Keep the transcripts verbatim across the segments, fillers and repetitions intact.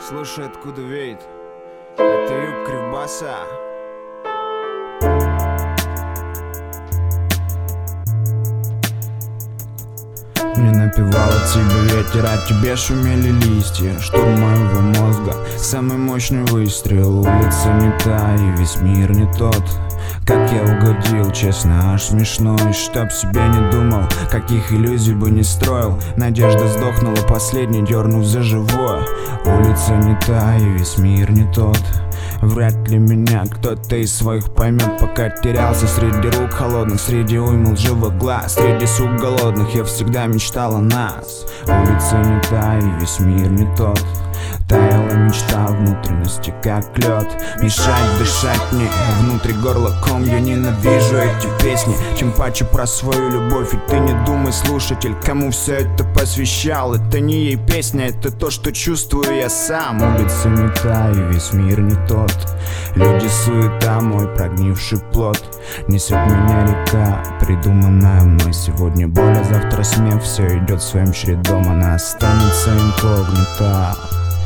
Слушай, откуда веет? Это юг Кривбаса. Мне напевал от тебя ветер, а тебе шумели листья. Штурм моего мозга, самый мощный выстрел. Улица не та и весь мир не тот. Как я угодил, честно, аж смешно. И чтоб себе не думал, каких иллюзий бы не строил. Надежда сдохнула последней, дернув за живое. Улица не та и весь мир не тот. Вряд ли меня кто-то из своих поймет, пока терялся среди рук холодных, среди уймы лживых глаз, среди сук голодных. Я всегда мечтал о нас. Улица не та и весь мир не тот. Таяла мечта внутренности, как лед. Мешать дышать мне, внутри горла ком. Я ненавижу эти песни, тем паче про свою любовь. И ты не думай, слушатель, кому все это посвящал. Это не ей песня, это то, что чувствую я сам. Улица не та и весь мир не тот. Люди суета, мой прогнивший плод. Несет меня река, придуманная мной. Сегодня боль, а завтра смех. Все идет своим чередом, она останется инкогнито.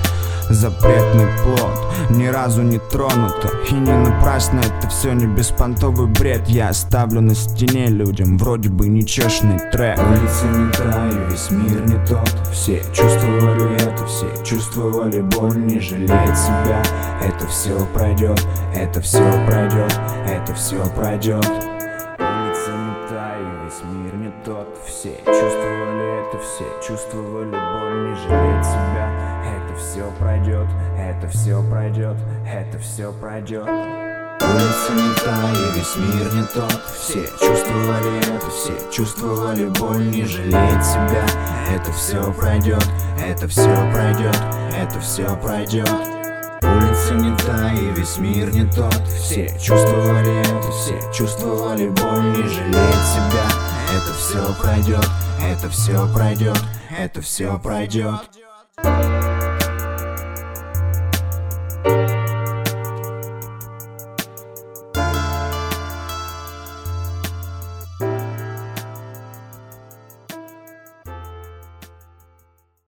Запретный плод, ни разу не тронуто. И не напрасно это все не беспонтовый бред. Я оставлю на стене людям вроде бы нечестный трек. Улица не та и весь мир не тот. Все чувствовали это, все чувствовали боль. Не жалеть себя, это все пройдет. Это все пройдет, это все пройдет. Улица не та и весь мир не тот. Все чувствовали это, все чувствовали боль. Не жалеть себя, это все пройдет, это все пройдет, это все пройдет. Улица не та и весь мир не тот. Все чувствовали это, все чувствовали боль. Не жалеть себя, это все пройдет, это все пройдет, это все пройдет. Улица не та и весь мир не тот. Все чувствовали это, все чувствовали боль. Не жалеть себя, это все пройдет, это все пройдет, это все пройдет.